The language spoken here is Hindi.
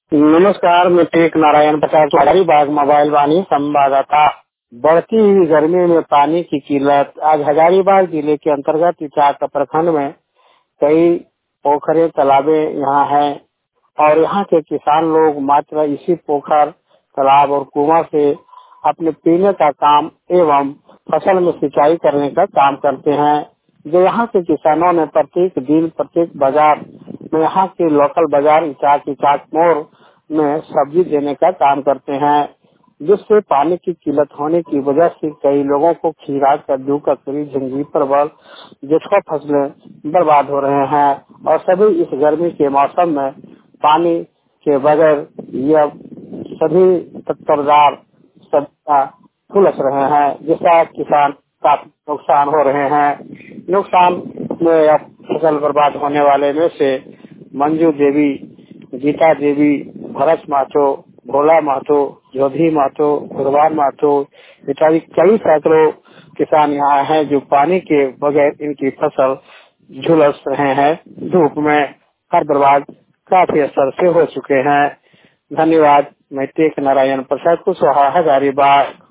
नमस्कार, मैं टेक नारायण प्रसाद हजारीबाग मोबाइल वाणी संवाददाता। बढ़ती हुई गर्मी में पानी की किल्लत। आज हजारीबाग जिले के अंतर्गत इचाक प्रखंड में कई पोखरे तालाबे यहाँ हैं और यहाँ के किसान लोग मात्र इसी पोखर तालाब और कुआं से अपने पीने का काम एवं फसल में सिंचाई करने का काम करते हैं। जो यहाँ के किसानों ने प्रत्येक दिन प्रत्येक बाजार में यहाँ के लोकल बाजार इचाक मोड़ में सब्जी देने का काम करते हैं, जिससे पानी की किल्लत होने की वजह से कई लोगों को खीरा, कद्दू, ककड़ी, झिंगी, परवल जैसी फसलें बर्बाद हो रहे हैं और सभी इस गर्मी के मौसम में पानी के बगैर यह सभी तत्परदार सब्जियां फुलस रहे हैं, जिसका किसान काफी नुकसान हो रहे हैं। नुकसान में अब फसल बर्बाद होने वाले में से मंजू देवी, गीता देवी, भरत महतो, भोला महतो, जोधी महतो, भगवान महतो इत्यादि कई सैकड़ों किसान यहाँ हैं जो पानी के बगैर इनकी फसल झुलस रहे हैं। धूप में हर बर्बाद काफी असर से हो चुके हैं। धन्यवाद। मैं टेक नारायण प्रसाद कुशवाहा, हजारीबाग।